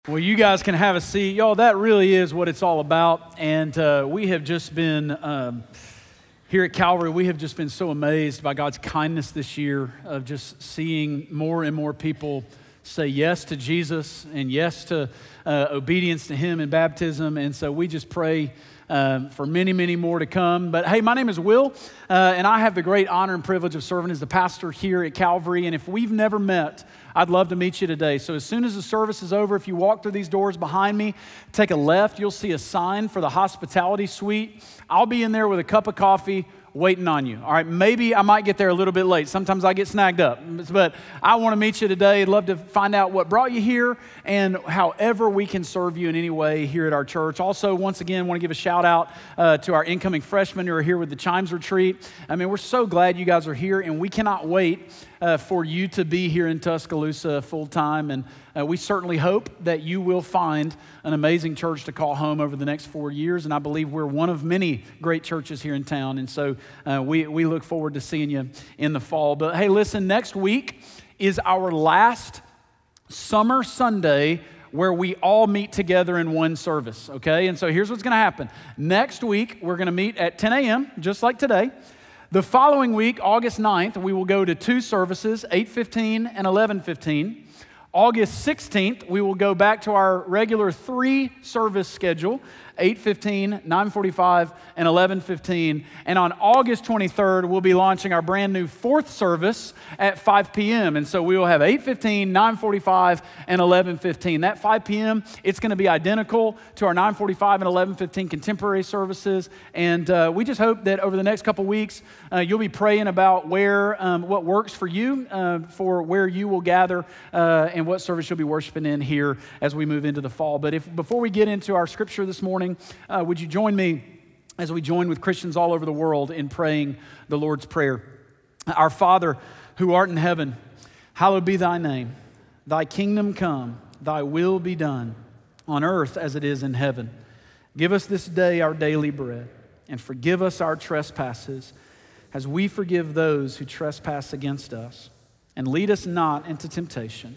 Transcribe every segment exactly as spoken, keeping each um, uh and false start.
Well, you guys can have a seat. Y'all, that really is what it's all about. And uh, we have just been, um, here at Calvary, we have just been so amazed by God's kindness this year of just seeing more and more people say yes to Jesus and yes to uh, obedience to Him in baptism. And so we just pray um, for many, many more to come. But hey, my name is Will, uh, and I have the great honor and privilege of serving as the pastor here at Calvary. And if we've never met, I'd love to meet you today. So as soon as the service is over, if you walk through these doors behind me, take a left, you'll see a sign for the hospitality suite. I'll be in there with a cup of coffee waiting on you. All right, maybe I might get there a little bit late. Sometimes I get snagged up, but I want to meet you today. I'd love to find out what brought you here and however we can serve you in any way here at our church. Also, once again, want to give a shout out uh, to our incoming freshmen who are here with the Chimes Retreat. I mean, we're so glad you guys are here, and we cannot wait Uh, for you to be here in Tuscaloosa full time, and uh, we certainly hope that you will find an amazing church to call home over the next four years, and I believe we're one of many great churches here in town, and so uh, we, we look forward to seeing you in the fall. But hey, listen, next week is our last summer Sunday where we all meet together in one service, okay? And so here's what's gonna happen. Next week, we're gonna meet at ten a.m., just like today. The following week, August ninth, we will go to two services, eight fifteen and eleven fifteen. August sixteenth, we will go back to our regular three-service schedule, eight fifteen, nine forty-five, and eleven fifteen. And on August twenty-third, we'll be launching our brand new fourth service at five p.m. And so we will have eight fifteen, nine forty-five, and eleven fifteen. That five p.m., it's going to be identical to our nine forty-five and eleven fifteen contemporary services. And uh, we just hope that over the next couple weeks, uh, you'll be praying about where, um, what works for you, uh, for where you will gather, uh, and what service you'll be worshiping in here as we move into the fall. But if before we get into our scripture this morning, uh, would you join me as we join with Christians all over the world in praying the Lord's Prayer? Our Father, who art in heaven, hallowed be thy name. Thy kingdom come, thy will be done, on earth as it is in heaven. Give us this day our daily bread, and forgive us our trespasses, as we forgive those who trespass against us. And lead us not into temptation.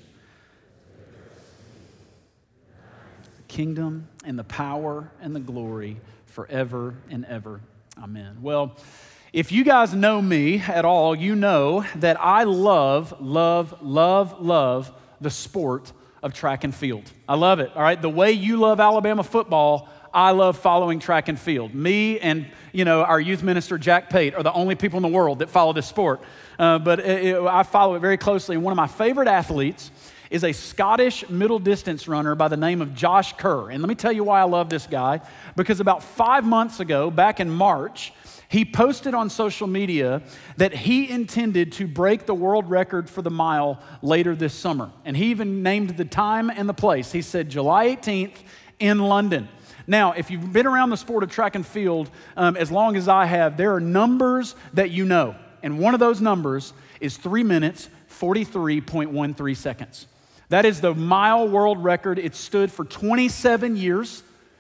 Kingdom and the power and the glory forever and ever. Amen. Well, if you guys know me at all, you know that I love, love, love, love the sport of track and field. I love it, all right? The way you love Alabama football, I love following track and field. Me and, you know, our youth minister, Jack Pate, are the only people in the world that follow this sport. Uh, but it, it, I follow it very closely. And one of my favorite athletes is a Scottish middle distance runner by the name of Josh Kerr. And let me tell you why I love this guy. Because about five months ago, back in March, he posted on social media that he intended to break the world record for the mile later this summer. And he even named the time and the place. He said July eighteenth in London. Now, if you've been around the sport of track and field um, as long as I have, there are numbers that you know. And one of those numbers is three minutes, forty-three point one three seconds. That is the mile world record. It stood for twenty-seven years.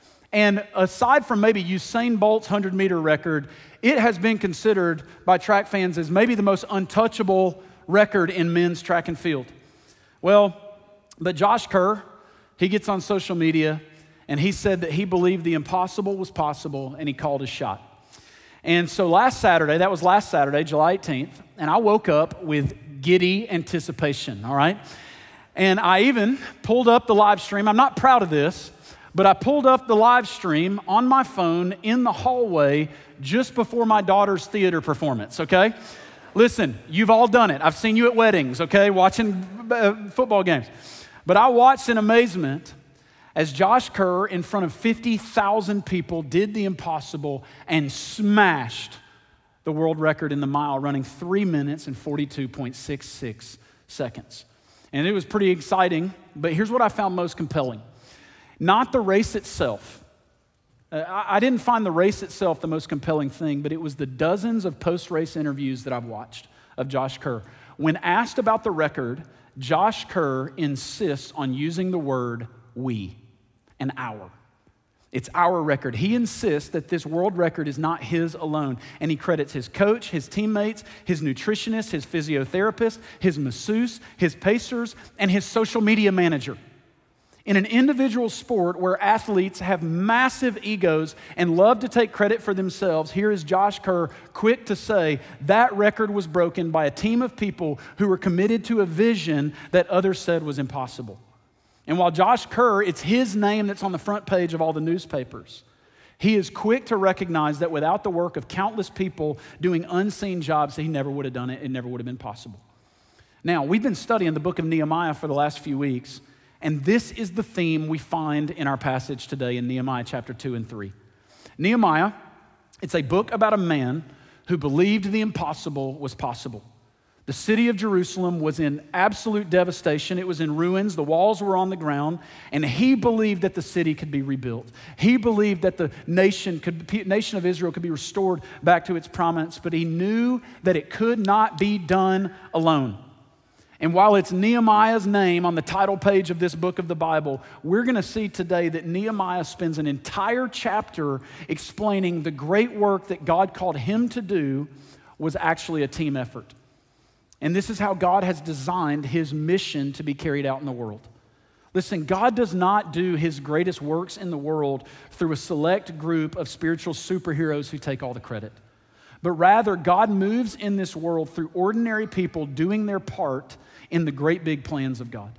And aside from maybe Usain Bolt's one hundred meter record, it has been considered by track fans as maybe the most untouchable record in men's track and field. Well, but Josh Kerr, he gets on social media and he said that he believed the impossible was possible and he called his shot. And so last Saturday, that was last Saturday, July eighteenth, and I woke up with giddy anticipation, all right? And I even pulled up the live stream. I'm not proud of this, but I pulled up the live stream on my phone in the hallway just before my daughter's theater performance, okay? Listen, you've all done it. I've seen you at weddings, okay, watching uh, football games. But I watched in amazement as Josh Kerr, in front of fifty thousand people, did the impossible and smashed the world record in the mile, running three minutes and forty-two point six six seconds. And it was pretty exciting, but here's what I found most compelling. Not the race itself. Uh, I, I didn't find the race itself the most compelling thing, but it was the dozens of post-race interviews that I've watched of Josh Kerr. When asked about the record, Josh Kerr insists on using the word we, an our. It's our record. He insists that this world record is not his alone. And he credits his coach, his teammates, his nutritionist, his physiotherapist, his masseuse, his pacers, and his social media manager. In an individual sport where athletes have massive egos and love to take credit for themselves, here is Josh Kerr quick to say that record was broken by a team of people who were committed to a vision that others said was impossible. And while Josh Kerr, it's his name that's on the front page of all the newspapers, he is quick to recognize that without the work of countless people doing unseen jobs, he never would have done it. It never would have been possible. Now, we've been studying the book of Nehemiah for the last few weeks, and this is the theme we find in our passage today in Nehemiah chapter two and three. Nehemiah, it's a book about a man who believed the impossible was possible. The city of Jerusalem was in absolute devastation. It was in ruins. The walls were on the ground, and he believed that the city could be rebuilt. He believed that the nation could, nation of Israel could be restored back to its prominence, but he knew that it could not be done alone. And while it's Nehemiah's name on the title page of this book of the Bible, we're going to see today that Nehemiah spends an entire chapter explaining the great work that God called him to do was actually a team effort. And this is how God has designed his mission to be carried out in the world. Listen, God does not do his greatest works in the world through a select group of spiritual superheroes who take all the credit. But rather, God moves in this world through ordinary people doing their part in the great big plans of God.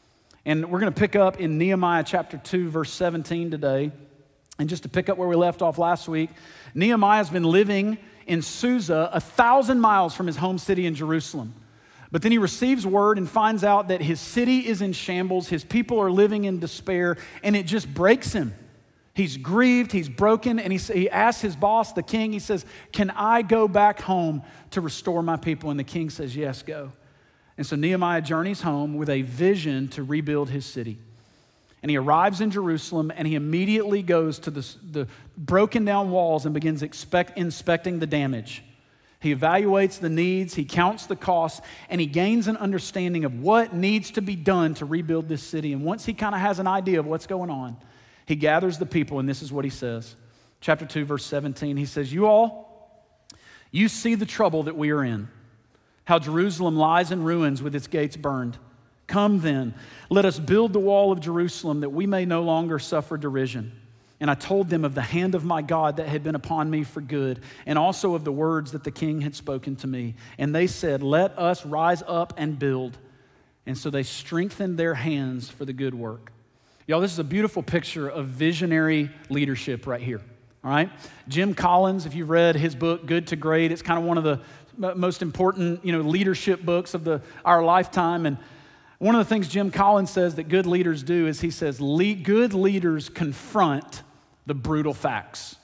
And we're going to pick up in Nehemiah chapter two, verse seventeen today. And just to pick up where we left off last week, Nehemiah's been living in Susa, a thousand miles from his home city in Jerusalem. But then he receives word and finds out that his city is in shambles, his people are living in despair, and it just breaks him. He's grieved, he's broken, and he, he asks his boss, the king, he says, "Can I go back home to restore my people?" And the king says, "Yes, go." And so Nehemiah journeys home with a vision to rebuild his city. And he arrives in Jerusalem, and he immediately goes to the, the broken down walls and begins expect, inspecting the damage. He evaluates the needs, he counts the costs, and he gains an understanding of what needs to be done to rebuild this city. And once he kind of has an idea of what's going on, he gathers the people, and this is what he says. Chapter two, verse seventeen, he says, "You all, you see the trouble that we are in, how Jerusalem lies in ruins with its gates burned. Come then, let us build the wall of Jerusalem that we may no longer suffer derision." And I told them of the hand of my God that had been upon me for good, and also of the words that the king had spoken to me. And they said, "Let us rise up and build." And so they strengthened their hands for the good work. Y'all, this is a beautiful picture of visionary leadership right here, all right? Jim Collins, if you've read his book, Good to Great, it's kind of one of the most important, you know, leadership books of the our lifetime. And one of the things Jim Collins says that good leaders do is he says, Le- good leaders confront the brutal facts.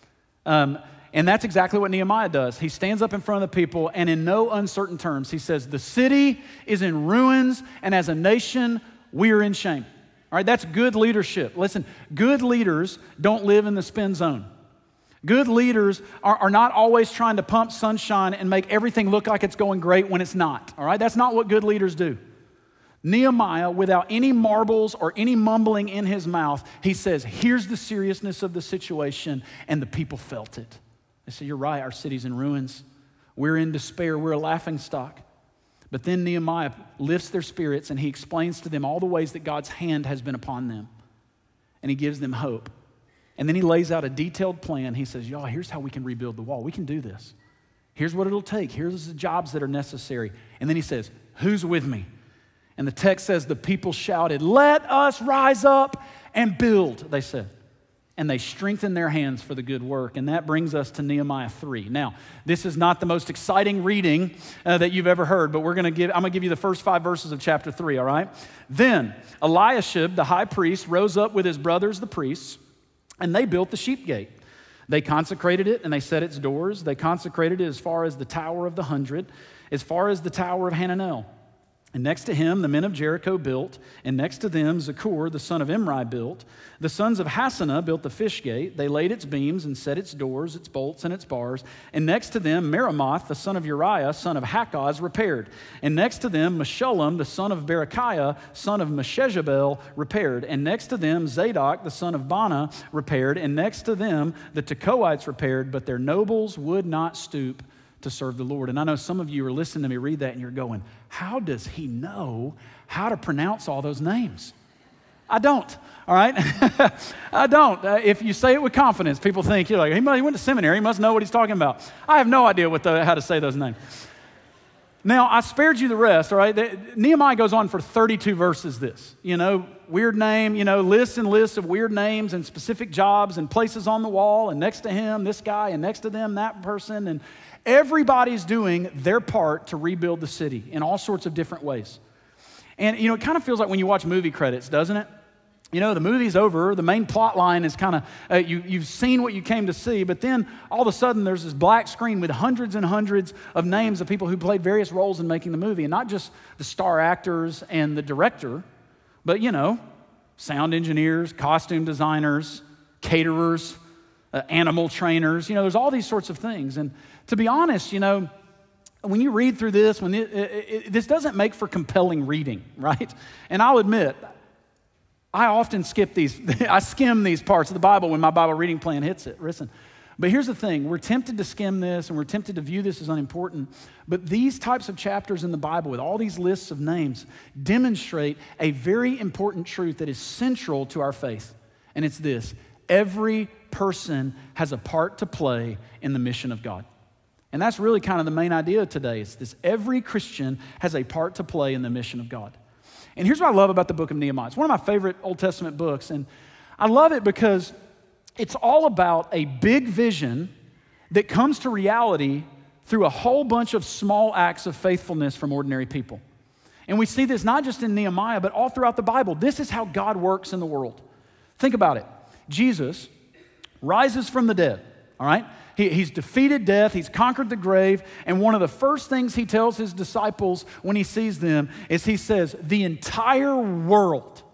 Um, and that's exactly what Nehemiah does. He stands up in front of the people, and in no uncertain terms, he says, the city is in ruins, and as a nation, we are in shame. All right, that's good leadership. Listen, good leaders don't live in the spin zone. Good leaders are, are not always trying to pump sunshine and make everything look like it's going great when it's not. All right, that's not what good leaders do. Nehemiah, without any marbles or any mumbling in his mouth, he says, here's the seriousness of the situation, and the people felt it. They said, "You're right, our city's in ruins. We're in despair, we're a laughingstock." But then Nehemiah lifts their spirits, and he explains to them all the ways that God's hand has been upon them. And he gives them hope. And then he lays out a detailed plan. He says, "Y'all, here's how we can rebuild the wall. We can do this. Here's what it'll take. Here's the jobs that are necessary." And then he says, "Who's with me?" And the text says the people shouted, "Let us rise up and build," they said. And they strengthened their hands for the good work. And that brings us to Nehemiah three. Now, this is not the most exciting reading uh, that you've ever heard, but we're going to give, I'm going to give you the first five verses of chapter three, all right? "Then Eliashib, the high priest, rose up with his brothers, the priests, and they built the sheep gate. They consecrated it, and they set its doors. They consecrated it as far as the Tower of the Hundred, as far as the Tower of Hananel. And next to him, the men of Jericho built, and next to them, Zakur, the son of Imri, built. The sons of Hassanah built the fish gate. They laid its beams and set its doors, its bolts, and its bars. And next to them, Meremoth, the son of Uriah, son of Hakkoz, repaired. And next to them, Meshullam, the son of Berechiah, son of Meshezabel, repaired. And next to them, Zadok, the son of Bana, repaired. And next to them, the Tekoites repaired, but their nobles would not stoop to serve the Lord." And I know some of you are listening to me read that and you're going, how does he know how to pronounce all those names? I don't, all right? I don't. Uh, if you say it with confidence, people think, you're like, he, must, he went to seminary, he must know what he's talking about. I have no idea what the, how to say those names. Now, I spared you the rest, all right? The, Nehemiah goes on for thirty-two verses this. You know, weird name, you know, lists and lists of weird names and specific jobs and places on the wall, and next to him, this guy, and next to them, that person. And everybody's doing their part to rebuild the city in all sorts of different ways. And, you know, it kind of feels like when you watch movie credits, doesn't it? You know, the movie's over, the main plot line is kind of, uh, you, you've seen what you came to see, but then all of a sudden there's this black screen with hundreds and hundreds of names of people who played various roles in making the movie, and not just the star actors and the director, but, you know, sound engineers, costume designers, caterers, uh, animal trainers, you know, there's all these sorts of things. And to be honest, you know, when you read through this, when it, it, it, this doesn't make for compelling reading, right? And I'll admit, I often skip these, I skim these parts of the Bible when my Bible reading plan hits it. Listen, but here's the thing. We're tempted to skim this and we're tempted to view this as unimportant, but these types of chapters in the Bible with all these lists of names demonstrate a very important truth that is central to our faith. And it's this: every person has a part to play in the mission of God. And that's really kind of the main idea today. It's this: every Christian has a part to play in the mission of God. And here's what I love about the book of Nehemiah. It's one of my favorite Old Testament books, and I love it because it's all about a big vision that comes to reality through a whole bunch of small acts of faithfulness from ordinary people. And we see this not just in Nehemiah, but all throughout the Bible. This is how God works in the world. Think about it. Jesus rises from the dead, all right? He, he's defeated death, he's conquered the grave, and one of the first things he tells his disciples when he sees them is he says, the entire world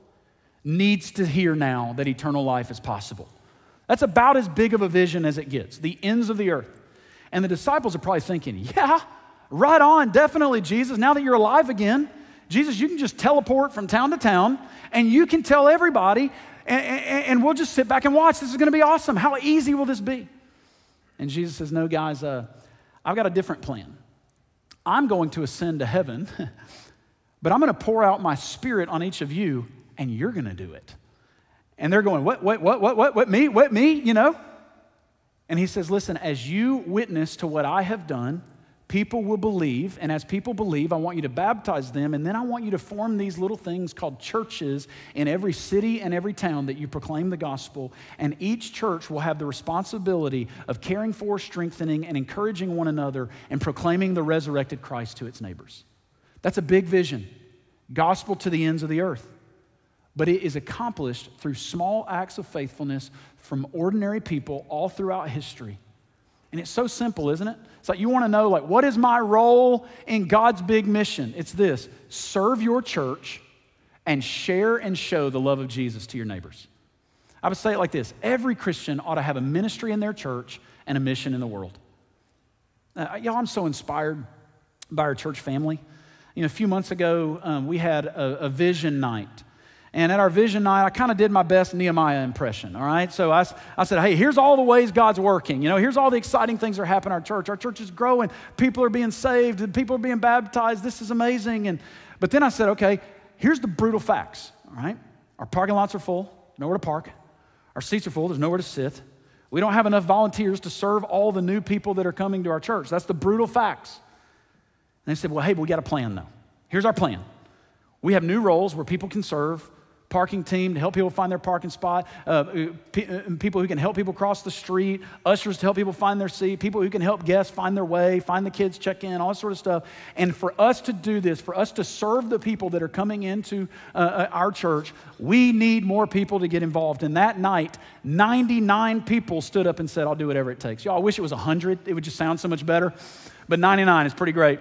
needs to hear now that eternal life is possible. That's about as big of a vision as it gets, the ends of the earth. And the disciples are probably thinking, yeah, right on, definitely, Jesus, now that you're alive again, Jesus, you can just teleport from town to town, and you can tell everybody, and, and, and we'll just sit back and watch. This is going to be awesome. How easy will this be? And Jesus says, no, guys, uh, I've got a different plan. I'm going to ascend to heaven, but I'm going to pour out my spirit on each of you, and you're going to do it. And they're going, what, what, what, what, what, what, me, what, me, you know? And he says, listen, as you witness to what I have done, people will believe, and as people believe, I want you to baptize them, and then I want you to form these little things called churches in every city and every town that you proclaim the gospel, and each church will have the responsibility of caring for, strengthening, and encouraging one another and proclaiming the resurrected Christ to its neighbors. That's a big vision, gospel to the ends of the earth. But it is accomplished through small acts of faithfulness from ordinary people all throughout history. And it's so simple, isn't it? It's like you want to know, like, what is my role in God's big mission? It's this: serve your church and share and show the love of Jesus to your neighbors. I would say it like this: every Christian ought to have a ministry in their church and a mission in the world. Uh, y'all, I'm so inspired by our church family. You know, a few months ago, um, we had a, a vision night. And at our vision night, I kind of did my best Nehemiah impression, all right? So I, I said, hey, here's all the ways God's working. You know, here's all the exciting things that are happening in our church. Our church is growing. People are being saved. And people are being baptized. This is amazing. And But then I said, okay, here's the brutal facts, all right? Our parking lots are full, nowhere to park. Our seats are full, there's nowhere to sit. We don't have enough volunteers to serve all the new people that are coming to our church. That's the brutal facts. And they said, well, hey, but we got a plan, though. Here's our plan. We have new roles where people can serve. Parking team to help people find their parking spot, uh, pe- people who can help people cross the street, ushers to help people find their seat, people who can help guests find their way, find the kids, check in, all that sort of stuff. And for us to do this, for us to serve the people that are coming into uh, our church, we need more people to get involved. And that night, ninety-nine people stood up and said, I'll do whatever it takes. Y'all, I wish it was one hundred. It would just sound so much better. But ninety-nine is pretty great.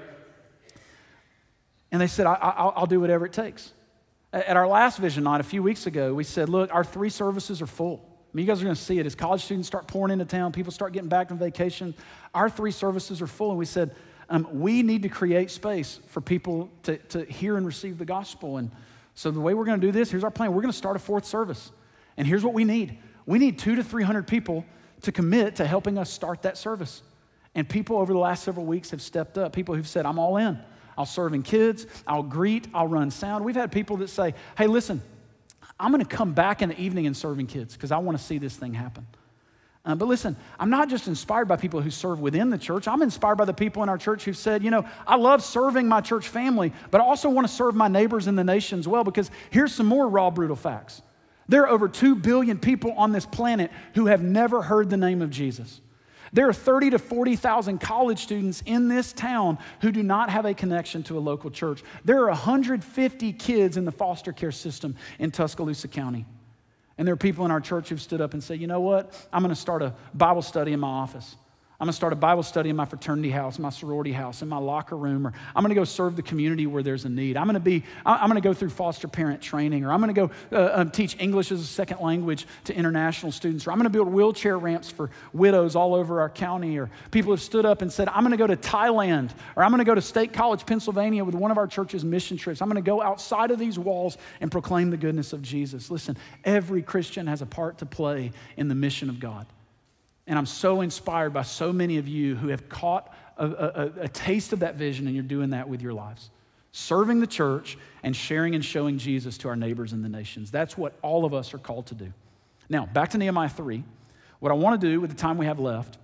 And they said, I- I- I'll do whatever it takes. At our last vision night a few weeks ago, we said, look, our three services are full. I mean, you guys are going to see it. As college students start pouring into town, people start getting back from vacation, our three services are full. And we said, um, we need to create space for people to, to hear and receive the gospel. And so the way we're going to do this, here's our plan. We're going to start a fourth service. And here's what we need. We need two to three hundred people to commit to helping us start that service. And people over the last several weeks have stepped up, people who've said, I'm all in. I'll serve in kids, I'll greet, I'll run sound. We've had people that say, hey, listen, I'm gonna come back in the evening and serving kids because I wanna see this thing happen. Uh, but listen, I'm not just inspired by people who serve within the church. I'm inspired by the people in our church who said, you know, I love serving my church family, but I also want to serve my neighbors in the nation as well, because here's some more raw, brutal facts. There are over two billion people on this planet who have never heard the name of Jesus. There are thirty to forty thousand college students in this town who do not have a connection to a local church. There are one hundred fifty kids in the foster care system in Tuscaloosa County. And there are people in our church who've stood up and said, you know what? I'm going to start a Bible study in my office. I'm going to start a Bible study in my fraternity house, my sorority house, in my locker room, or I'm going to go serve the community where there's a need. I'm going to be, I'm going to go through foster parent training, or I'm going to go uh, um, teach English as a second language to international students, or I'm going to build wheelchair ramps for widows all over our county, or people have stood up and said, I'm going to go to Thailand, or I'm going to go to State College, Pennsylvania with one of our church's mission trips. I'm going to go outside of these walls and proclaim the goodness of Jesus. Listen, every Christian has a part to play in the mission of God. And I'm so inspired by so many of you who have caught a, a, a taste of that vision, and you're doing that with your lives. Serving the church and sharing and showing Jesus to our neighbors in the nations. That's what all of us are called to do. Now, back to Nehemiah three. What I want to do with the time we have left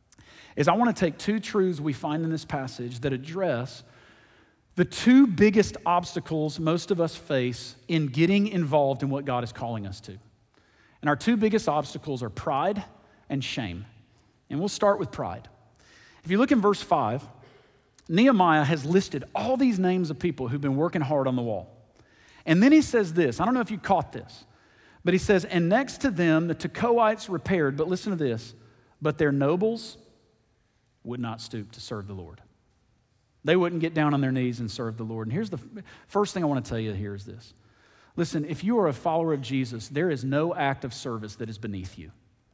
is I want to take two truths we find in this passage that address the two biggest obstacles most of us face in getting involved in what God is calling us to. And our two biggest obstacles are pride and shame. And we'll start with pride. If you look in verse five, Nehemiah has listed all these names of people who've been working hard on the wall. And then he says this, I don't know if you caught this, but he says, and next to them the Tekoites repaired, but listen to this, but their nobles would not stoop to serve the Lord. They wouldn't get down on their knees and serve the Lord. And here's the first thing I want to tell you here is this. Listen, if you are a follower of Jesus, there is no act of service that is beneath you.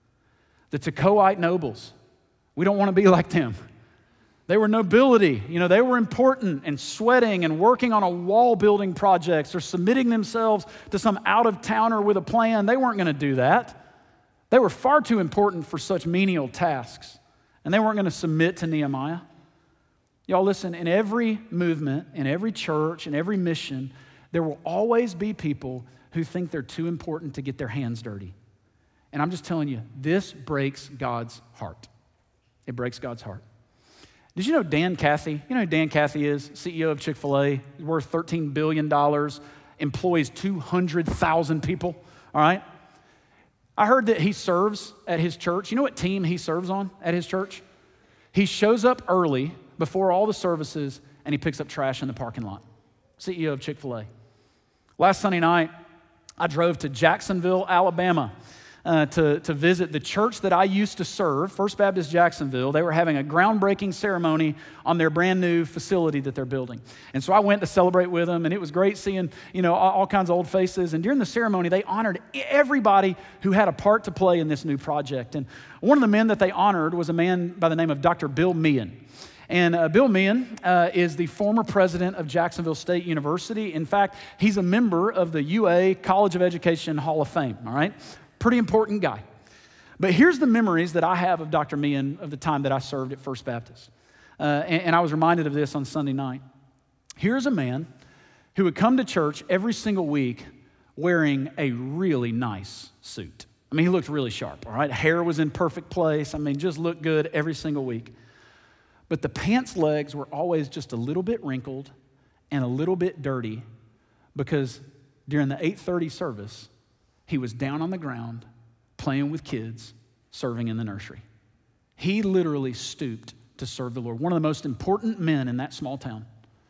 The Tekoite nobles, we don't want to be like them. They were nobility. You know, they were important and sweating and working on a wall building projects or submitting themselves to some out-of-towner with a plan. They weren't going to do that. They were far too important for such menial tasks. And they weren't going to submit to Nehemiah. Y'all listen, in every movement, in every church, in every mission, there will always be people who think they're too important to get their hands dirty. And I'm just telling you, this breaks God's heart. It breaks God's heart. Did you know Dan Cathy? You know who Dan Cathy is? C E O of Chick-fil-A. He's worth thirteen billion dollars, employs two hundred thousand people, all right? I heard that he serves at his church. You know what team he serves on at his church? He shows up early before all the services, and he picks up trash in the parking lot. C E O of Chick-fil-A. Last Sunday night, I drove to Jacksonville, Alabama, Uh, to, to visit the church that I used to serve, First Baptist Jacksonville. They were having a groundbreaking ceremony on their brand new facility that they're building. And so I went to celebrate with them, and it was great seeing, you know, all, all kinds of old faces. And during the ceremony, they honored everybody who had a part to play in this new project. And one of the men that they honored was a man by the name of Doctor Bill Meehan. And uh, Bill Meehan uh, is the former president of Jacksonville State University. In fact, he's a member of the U A College of Education Hall of Fame, all right? Pretty important guy. But here's the memories that I have of Doctor Meehan of the time that I served at First Baptist. Uh, and, and I was reminded of this on Sunday night. Here's a man who would come to church every single week wearing a really nice suit. I mean, he looked really sharp, all right? Hair was in perfect place. I mean, just looked good every single week. But the pants legs were always just a little bit wrinkled and a little bit dirty because during the eight thirty service, he was down on the ground playing with kids, serving in the nursery. He literally stooped to serve the Lord. One of the most important men in that small town.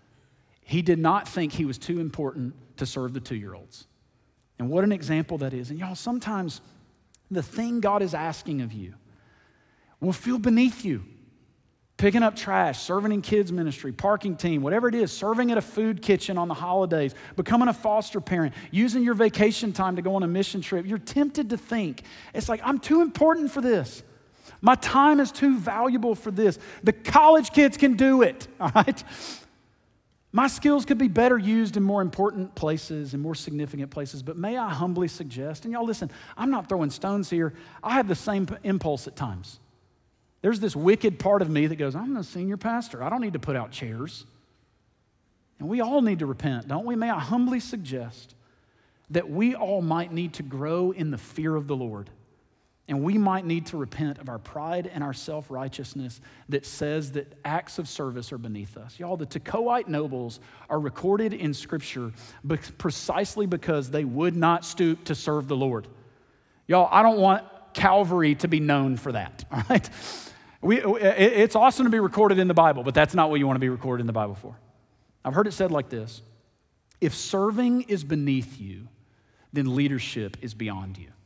He did not think he was too important to serve the two-year-olds. And what an example that is. And y'all, sometimes the thing God is asking of you will feel beneath you. Picking up trash, serving in kids ministry, parking team, whatever it is, serving at a food kitchen on the holidays, becoming a foster parent, using your vacation time to go on a mission trip. You're tempted to think, it's like, I'm too important for this. My time is too valuable for this. The college kids can do it, all right? My skills could be better used in more important places and more significant places, but may I humbly suggest, and y'all listen, I'm not throwing stones here. I have the same impulse at times. There's this wicked part of me that goes, I'm the senior pastor. I don't need to put out chairs. And we all need to repent, don't we? May I humbly suggest that we all might need to grow in the fear of the Lord. And we might need to repent of our pride and our self-righteousness that says that acts of service are beneath us. Y'all, the Tekoite nobles are recorded in Scripture precisely because they would not stoop to serve the Lord. Y'all, I don't want Calvary to be known for that, all right? We, it's awesome to be recorded in the Bible, but that's not what you want to be recorded in the Bible for. I've heard it said like this: if serving is beneath you, then leadership is beyond you.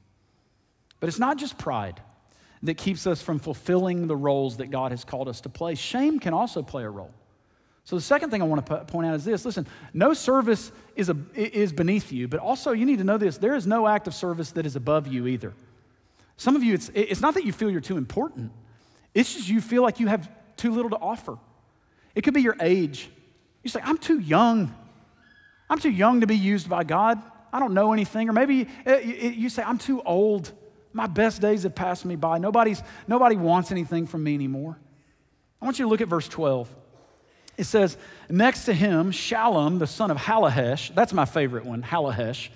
But it's not just pride that keeps us from fulfilling the roles that God has called us to play. Shame can also play a role. So the second thing I want to point out is this. Listen, no service is, a, is beneath you, but also you need to know this. There is no act of service that is above you either. Some of you, it's, it's not that you feel you're too important. It's just you feel like you have too little to offer. It could be your age. You say, I'm too young. I'm too young to be used by God. I don't know anything. Or maybe you say, I'm too old. My best days have passed me by. Nobody's, nobody wants anything from me anymore. I want you to look at verse twelve. It says, next to him, Shallum, the son of Halahesh, that's my favorite one, Halahesh,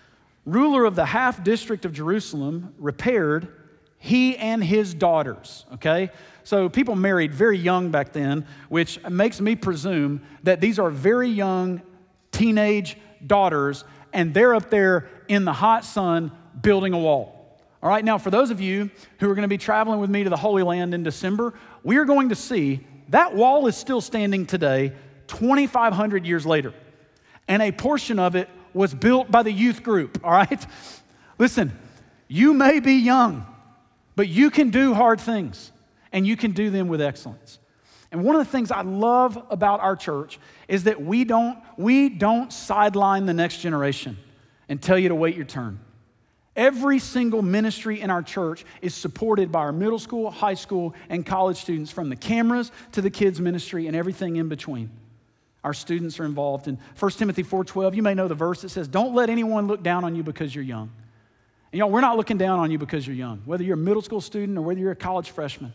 ruler of the half district of Jerusalem, repaired, he and his daughters, okay? So people married very young back then, which makes me presume that these are very young teenage daughters, and they're up there in the hot sun building a wall. All right, now for those of you who are going to be traveling with me to the Holy Land in December, we are going to see that wall is still standing today, twenty-five hundred years later. And a portion of it was built by the youth group, all right? Listen, you may be young, but you can do hard things, and you can do them with excellence. And one of the things I love about our church is that we don't, we don't sideline the next generation and tell you to wait your turn. Every single ministry in our church is supported by our middle school, high school, and college students, from the cameras to the kids ministry and everything in between. Our students are involved. In First Timothy four twelve, you may know the verse that says, don't let anyone look down on you because you're young. And y'all, we're not looking down on you because you're young, whether you're a middle school student or whether you're a college freshman.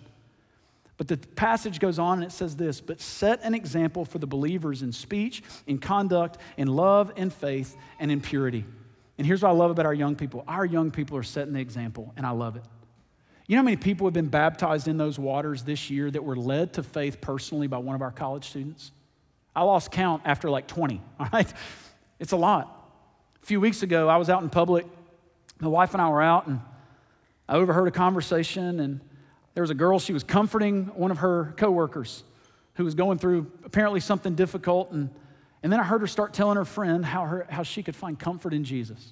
But the passage goes on and it says this: but set an example for the believers in speech, in conduct, in love, in faith, and in purity. And here's what I love about our young people. Our young people are setting the example, and I love it. You know how many people have been baptized in those waters this year that were led to faith personally by one of our college students? I lost count after like twenty, all right? It's a lot. A few weeks ago, I was out in public. My wife and I were out, and I overheard a conversation, and there was a girl, she was comforting one of her coworkers who was going through apparently something difficult, and And then I heard her start telling her friend how, her, how she could find comfort in Jesus.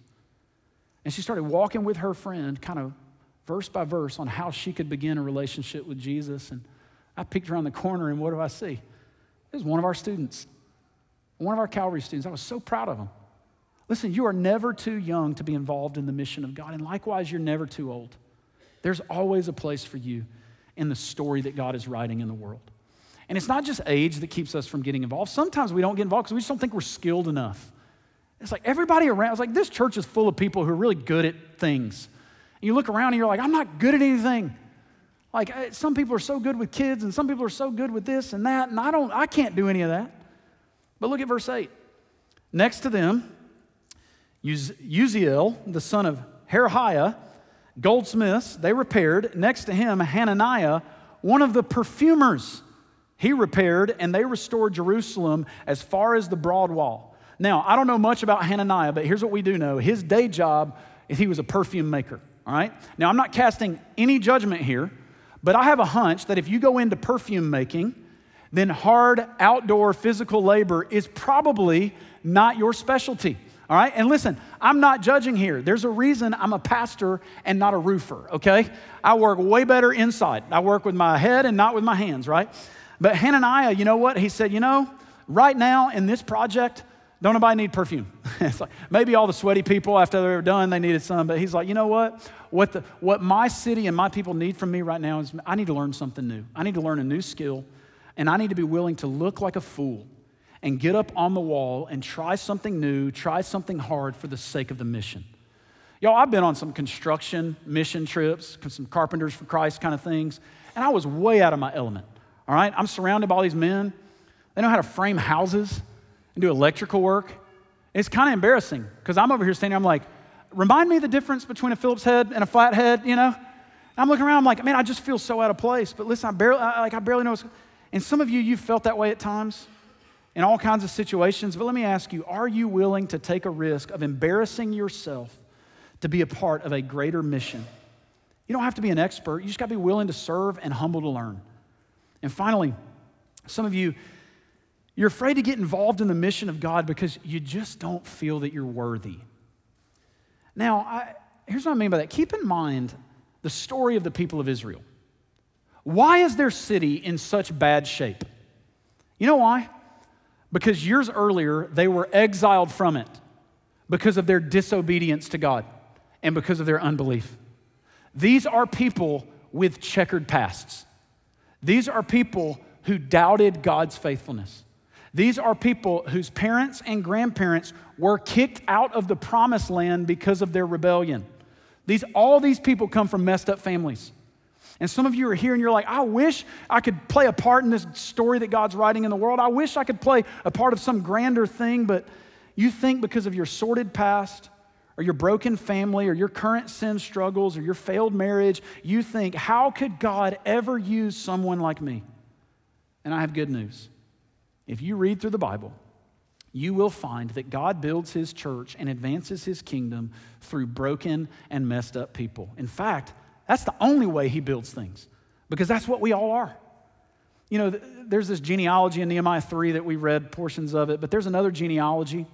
And she started walking with her friend kind of verse by verse on how she could begin a relationship with Jesus. And I peeked around the corner, and what do I see? It was one of our students, one of our Calvary students. I was so proud of him. Listen, you are never too young to be involved in the mission of God. And likewise, you're never too old. There's always a place for you in the story that God is writing in the world. And it's not just age that keeps us from getting involved. Sometimes we don't get involved because we just don't think we're skilled enough. It's like everybody around, it's like this church is full of people who are really good at things. And you look around and you're like, I'm not good at anything. Like some people are so good with kids and some people are so good with this and that, and I don't, I can't do any of that. But look at verse eight. Next to them, Uz- Uziel, the son of Herahiah, goldsmiths, they repaired. Next to him, Hananiah, one of the perfumers. He repaired, and they restored Jerusalem as far as the broad wall. Now, I don't know much about Hananiah, but here's what we do know. His day job is he was a perfume maker, all right? Now, I'm not casting any judgment here, but I have a hunch that if you go into perfume making, then hard outdoor physical labor is probably not your specialty, all right? And listen, I'm not judging here. There's a reason I'm a pastor and not a roofer, okay? I work way better inside. I work with my head and not with my hands, right? But Hananiah, you know what? He said, you know, right now in this project, don't nobody need perfume. It's like maybe all the sweaty people after they were done, they needed some. But he's like, you know what? What, the, what my city and my people need from me right now is I need to learn something new. I need to learn a new skill, and I need to be willing to look like a fool and get up on the wall and try something new, try something hard for the sake of the mission. Y'all, I've been on some construction mission trips, some Carpenters for Christ kind of things, and I was way out of my element. All right, I'm surrounded by all these men. They know how to frame houses and do electrical work. It's kind of embarrassing because I'm over here standing, I'm like, remind me the difference between a Phillips head and a flat head, you know? I'm looking around, I'm like, man, I just feel so out of place. But listen, I barely, I, like, I barely know what's, and some of you, you've felt that way at times in all kinds of situations. But let me ask you, are you willing to take a risk of embarrassing yourself to be a part of a greater mission? You don't have to be an expert. You just got to be willing to serve and humble to learn. And finally, some of you, you're afraid to get involved in the mission of God because you just don't feel that you're worthy. Now, I, here's what I mean by that. Keep in mind the story of the people of Israel. Why is their city in such bad shape? You know why? Because years earlier, they were exiled from it because of their disobedience to God and because of their unbelief. These are people with checkered pasts. These are people who doubted God's faithfulness. These are people whose parents and grandparents were kicked out of the promised land because of their rebellion. These, all these people come from messed up families. And some of you are here and you're like, I wish I could play a part in this story that God's writing in the world. I wish I could play a part of some grander thing, but you think because of your sordid past or your broken family or your current sin struggles or your failed marriage, you think, how could God ever use someone like me? And I have good news. If you read through the Bible, you will find that God builds his church and advances his kingdom through broken and messed up people. In fact, that's the only way he builds things, because that's what we all are. You know, there's this genealogy in Nehemiah three that we read portions of it, but there's another genealogy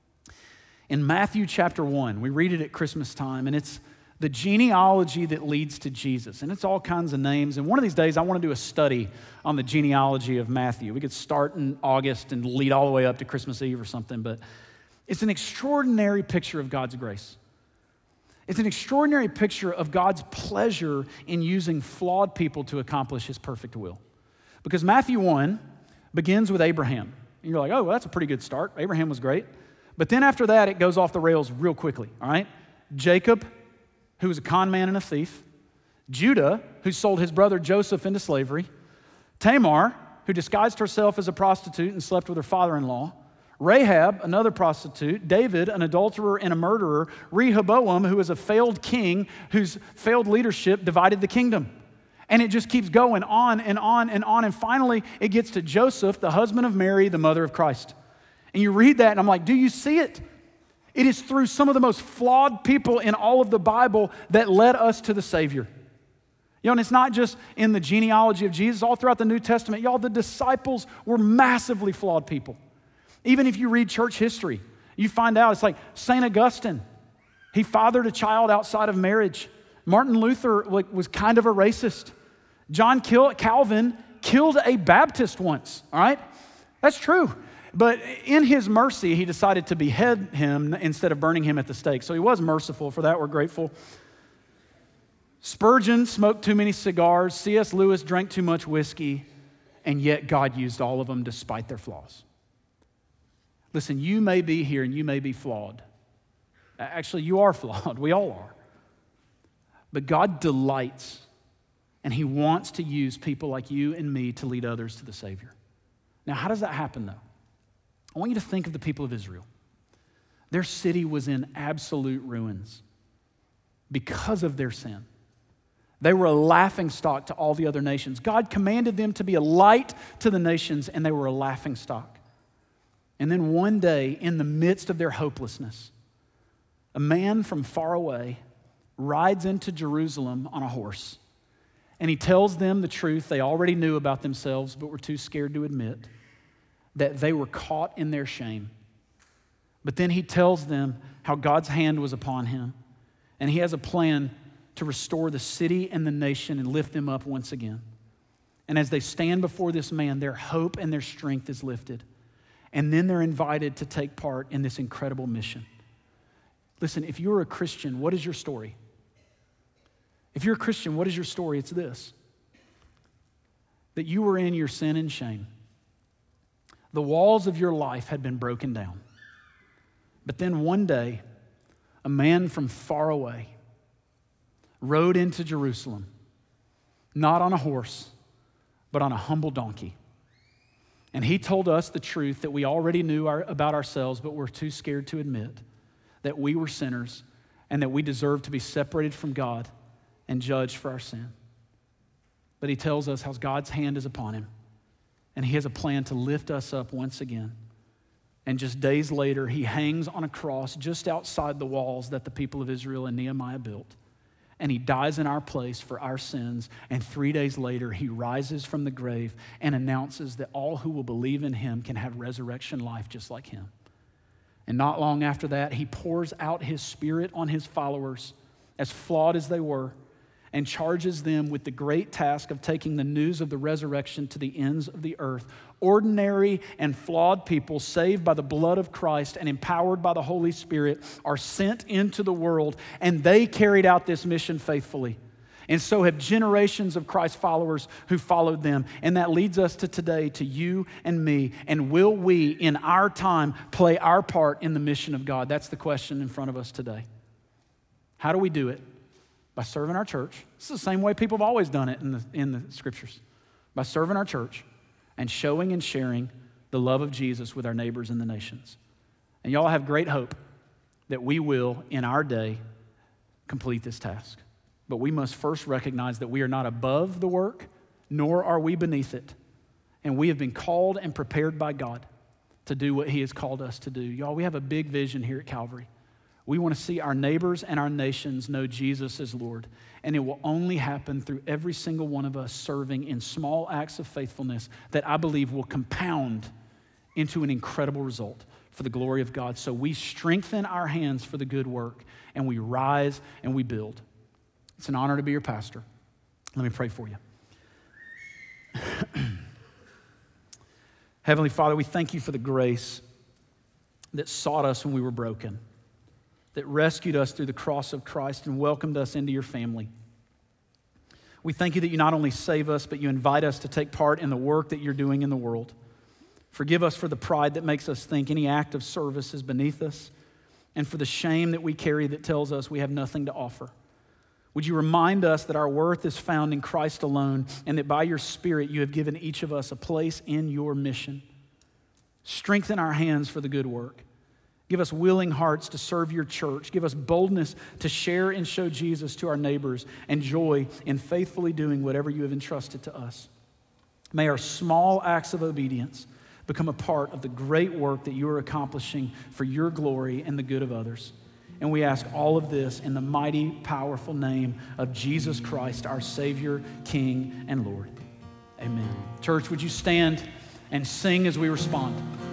in Matthew chapter one. We read it at Christmas time, and it's the genealogy that leads to Jesus. And it's all kinds of names. And one of these days, I want to do a study on the genealogy of Matthew. We could start in August and lead all the way up to Christmas Eve or something, but it's an extraordinary picture of God's grace. It's an extraordinary picture of God's pleasure in using flawed people to accomplish his perfect will. Because Matthew one begins with Abraham. And you're like, oh, well, that's a pretty good start. Abraham was great. But then after that, it goes off the rails real quickly, all right? Jacob, who was a con man and a thief. Judah, who sold his brother Joseph into slavery. Tamar, who disguised herself as a prostitute and slept with her father-in-law. Rahab, another prostitute. David, an adulterer and a murderer. Rehoboam, who is a failed king whose failed leadership divided the kingdom. And it just keeps going on and on and on. And finally, it gets to Joseph, the husband of Mary, the mother of Christ. And you read that and I'm like, do you see it? It is through some of the most flawed people in all of the Bible that led us to the Savior. You know, and it's not just in the genealogy of Jesus. All throughout the New Testament, y'all, the disciples were massively flawed people. Even if you read church history, you find out it's like Saint Augustine. He fathered a child outside of marriage. Martin Luther was kind of a racist. John Calvin killed a Baptist once, all right? That's true. But in his mercy, he decided to behead him instead of burning him at the stake. So he was merciful. For that, we're grateful. Spurgeon smoked too many cigars. C S Lewis drank too much whiskey. And yet God used all of them despite their flaws. Listen, you may be here and you may be flawed. Actually, you are flawed. We all are. But God delights, and he wants to use people like you and me to lead others to the Savior. Now, how does that happen, though? I want you to think of the people of Israel. Their city was in absolute ruins because of their sin. They were a laughingstock to all the other nations. God commanded them to be a light to the nations, and they were a laughingstock. And then one day, in the midst of their hopelessness, a man from far away rides into Jerusalem on a horse, and he tells them the truth they already knew about themselves but were too scared to admit, that they were caught in their shame. But then he tells them how God's hand was upon him, and he has a plan to restore the city and the nation and lift them up once again. And as they stand before this man, their hope and their strength is lifted. And then they're invited to take part in this incredible mission. Listen, if you're a Christian, what is your story? If you're a Christian, what is your story? It's this: that you were in your sin and shame. The walls of your life had been broken down. But then one day, a man from far away rode into Jerusalem, not on a horse, but on a humble donkey. And he told us the truth that we already knew our, about ourselves, but we're too scared to admit, that we were sinners and that we deserved to be separated from God and judged for our sin. But he tells us how God's hand is upon him, and he has a plan to lift us up once again. And just days later, he hangs on a cross just outside the walls that the people of Israel and Nehemiah built. And he dies in our place for our sins. And three days later, he rises from the grave and announces that all who will believe in him can have resurrection life just like him. And not long after that, he pours out his Spirit on his followers, as flawed as they were, and charges them with the great task of taking the news of the resurrection to the ends of the earth. Ordinary and flawed people saved by the blood of Christ and empowered by the Holy Spirit are sent into the world, and they carried out this mission faithfully. And so have generations of Christ followers who followed them. And that leads us to today, to you and me. And will we, in our time, play our part in the mission of God? That's the question in front of us today. How do we do it? By serving our church. This is the same way people have always done it in the, in the scriptures. By serving our church and showing and sharing the love of Jesus with our neighbors in the nations. And y'all have great hope that we will, in our day, complete this task. But we must first recognize that we are not above the work, nor are we beneath it. And we have been called and prepared by God to do what he has called us to do. Y'all, we have a big vision here at Calvary. We want to see our neighbors and our nations know Jesus as Lord. And it will only happen through every single one of us serving in small acts of faithfulness that I believe will compound into an incredible result for the glory of God. So we strengthen our hands for the good work, and we rise and we build. It's an honor to be your pastor. Let me pray for you. Heavenly Father, we thank you for the grace that sought us when we were broken, that rescued us through the cross of Christ and welcomed us into your family. We thank you that you not only save us, but you invite us to take part in the work that you're doing in the world. Forgive us for the pride that makes us think any act of service is beneath us, and for the shame that we carry that tells us we have nothing to offer. Would you remind us that our worth is found in Christ alone, and that by your Spirit you have given each of us a place in your mission. Strengthen our hands for the good work. Give us willing hearts to serve your church. Give us boldness to share and show Jesus to our neighbors, and joy in faithfully doing whatever you have entrusted to us. May our small acts of obedience become a part of the great work that you are accomplishing for your glory and the good of others. And we ask all of this in the mighty, powerful name of Jesus Christ, our Savior, King, and Lord. Amen. Church, would you stand and sing as we respond?